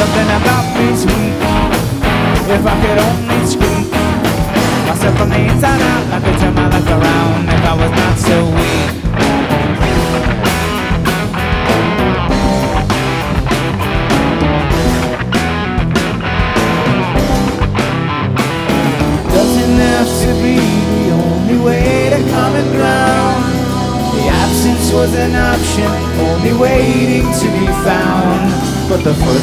Something about me's weak. If I could only squeak myself from the inside out, I could turn my life around if I was not so weak. Doesn't have to be the only way to common ground. The absence was an option, only waiting to be found. But the first